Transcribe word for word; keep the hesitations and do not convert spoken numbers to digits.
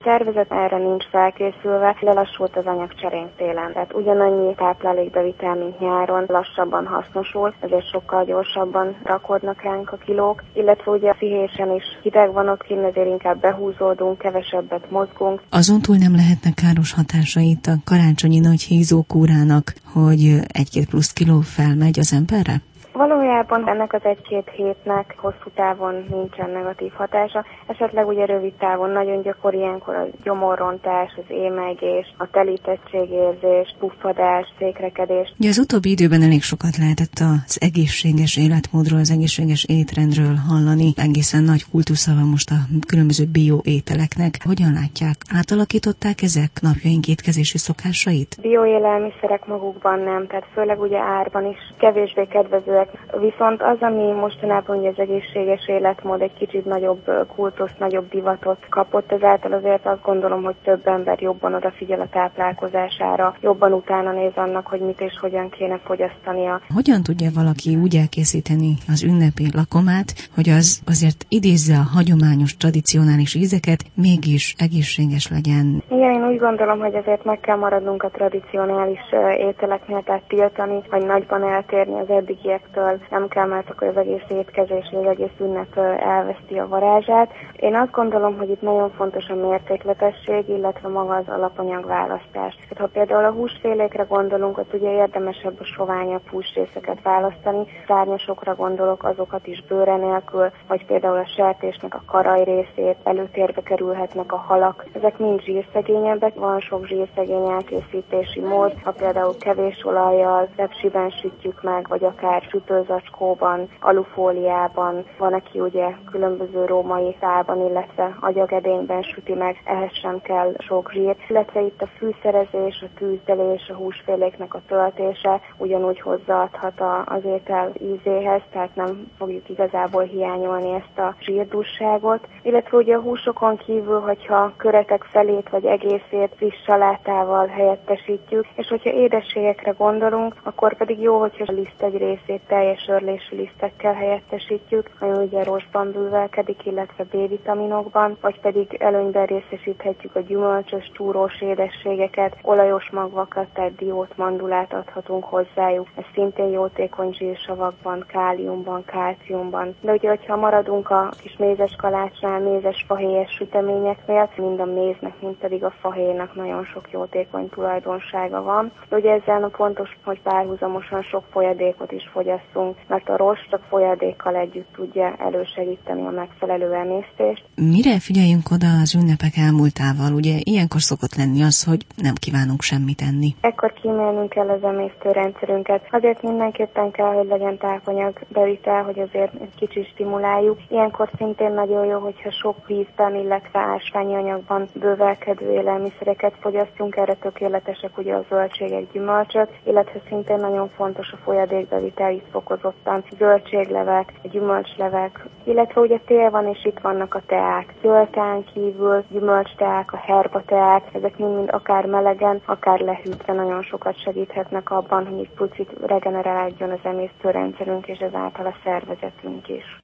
szervezet erre nincs felkészülve, lelassult az anyagcserénk télen. Tehát ugyanannyi táplálékbevitel, mint nyáron, lassabban hasznosul, ezért sokkal gyorsabban rakodnak ránk a kilók, illetve ugye a pszichésen is hideg van ott kint, ezért inkább behúzódunk, kevesebbet mozgunk. Azon túl nem lehetnek káros hatásait a karácsonyi nagy hízókúrának, hogy egy-két plusz kiló felmegy az emberre? Valójában ennek az egy-két hétnek hosszú távon nincsen negatív hatása, esetleg ugye rövid távon nagyon gyakori ilyenkor a gyomorrontás, az émelygés, a telítettségérzés, puffadás, székrekedés. Ugye az utóbbi időben elég sokat lehetett az egészséges életmódról, az egészséges étrendről hallani. Egészen nagy kultusza van most a különböző bioételeknek. Hogyan látják? Átalakították ezek napjaink étkezési szokásait? Bioélelmiszerek magukban nem, tehát főleg ugye árban is kevésbé kedvezőek. Viszont az, ami mostanában ugye az egészséges életmód egy kicsit nagyobb kultuszt, nagyobb divatot kapott, ezáltal azért azt gondolom, hogy több ember jobban odafigyel a táplálkozására, jobban utána néz annak, hogy mit és hogyan kéne fogyasztania. Hogyan tudja valaki úgy elkészíteni az ünnepi lakomát, hogy az azért idézze a hagyományos, tradicionális ízeket, mégis egészséges legyen? Igen, én úgy gondolom, hogy azért meg kell maradnunk a tradicionális ételeknél, tehát tiltani, vagy nagyban eltérni az eddigiektől. Nem kell, mert akkor az egész étkezés, az egész ünnep elveszti a varázsát. Én azt gondolom, hogy itt nagyon fontos a mértékletesség, illetve maga az alapanyagválasztás. Tehát, ha például a húsfélékre gondolunk, ott ugye érdemesebb a soványabb húsrészeket választani, szárnyasokra gondolok, azokat is bőre nélkül, vagy például a sertésnek a karaj részét, előtérbe kerülhetnek a halak. Ezek mind zsírszegényebbek, van sok zsírszegény elkészítési mód, ha például kevés olajjal, repsiben sütjük meg, vagy akár sütőzacskóban, alufóliában, van, aki ugye különböző római szálban, illetve agyagedényben süti meg, ehhez sem kell sok zsír. Illetve itt a fűszerezés, a tűzdelés, a húsféléknek a töltése ugyanúgy hozzáadhat az étel ízéhez, tehát nem fogjuk igazából hiányolni ezt a zsírdússágot. Illetve ugye a húsokon kívül, hogyha köretek felét vagy egészét friss salátával helyettesítjük, és hogyha édességekre gondolunk, akkor pedig jó, hogyha a liszt egy részét teljes örlési lisztekkel helyettesítjük, ami ugye rostban bővelkedik, illetve B-vitaminokban, vagy pedig előnyben részesíthetjük a gyümölcsös, túrós édességeket, olajos magvakat, tehát diót, mandulát adhatunk hozzájuk. Ez szintén jótékony zsírsavakban, káliumban, kálciumban. De ugye, hogyha maradunk a kis mézes kalácsnál, mézes fahéjas süteményeknél, mind a méznek, mind pedig a fahéjnak nagyon sok jótékony tulajdonsága van. De ugye ezzel fontos, hogy párhuzamosan sok folyadékot is fogyasszunk, mert a rost csak folyadékkal együtt tudja elősegíteni a megfelelő emésztést. Mire figyeljünk oda az ünnepek elmúltával? Ugye ilyenkor szokott lenni az, hogy nem kívánunk semmit enni. Ekkor kímélnünk kell az emésztőrendszerünket. Azért mindenképpen kell, hogy legyen tápanyag bevitel, hogy azért egy kicsit stimuláljuk. Ilyenkor szintén nagyon jó, hogyha sok vízben, illetve ásványi anyagban bővelkedő élelmiszereket fogyasztunk. Erre tökéletesek ugye a zöldségek, gyümölcsök, illetve szintén nagyon fontos a folyadékbevitel is fokozottan. Zöldséglevek, gyümölcslevek, illetve ugye tél van és itt vannak a teák. Zöldteán kívül gyümölcsteák, a herba teák, ezek mind-mind akár melegen, akár lehűtve nagyon sokat segíthetnek abban, hogy egy picit regenerálódjon az emésztőrendszerünk és ezáltal a szervezetünk is.